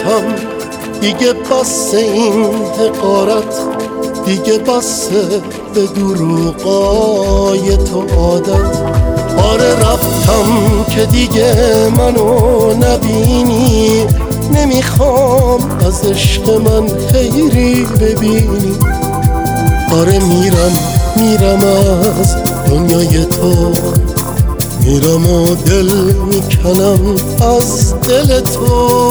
رفتم، دیگه بس این حقارت، دیگه بس به دروغای تو عادت. آره رفتم که دیگه منو نبینی، نمیخوام از عشق من خیری ببینی. آره میرم از دنیای تو، میرم و دل میکنم از دل تو.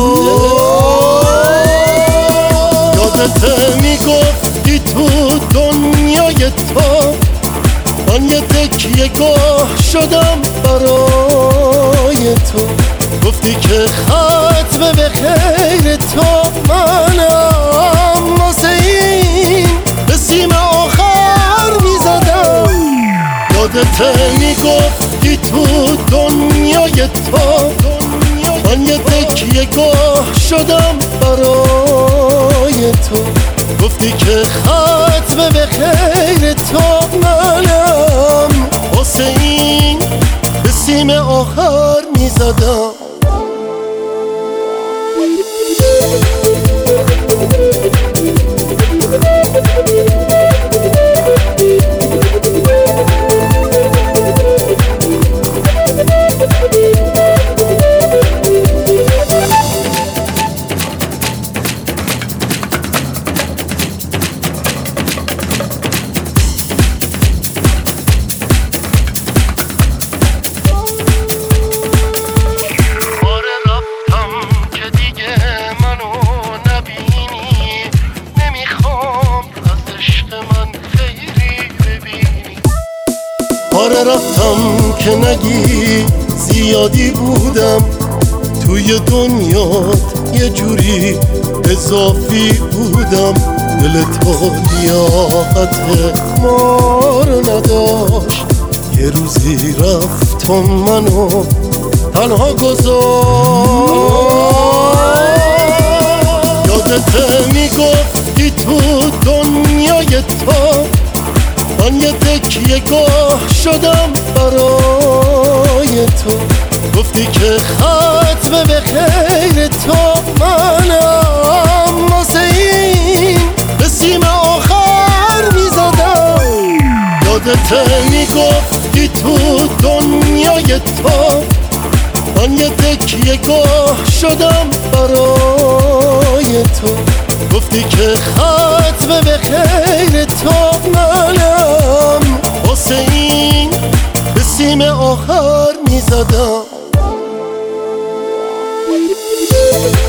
یادت میگفتی تو دنیای تو، من یه تکیه گاه شدم برای تو. گفتی که ختم به خیر تو منم، واسه این به سیم آخر میزدم. یادت میگفتی تو دنیای تو، من یه تکیه گاه شدم برای تو. گفتی که ختم به خیر تو منم، واسه این به سیم آخر میزدم. آره رفتم که نگی زیادی بودم توی دنیات، یه جوری اضافی بودم. دل تو لیاقت ما رو نداشت، یه روزی رفت و منو تنها گذاشت. یادت میگفتی تو دنیای تو، من یه تکیه گاه شدم برای تو. گفتی که ختم به خیر تو منم، واسه این به سیم آخر میزدم. یادت میگفتی تو دنیای تو، من یه تکیه گاه شدم برای تو. گفتی که ختم به خیر تو منم، واسه این به سیم آخر میزدم.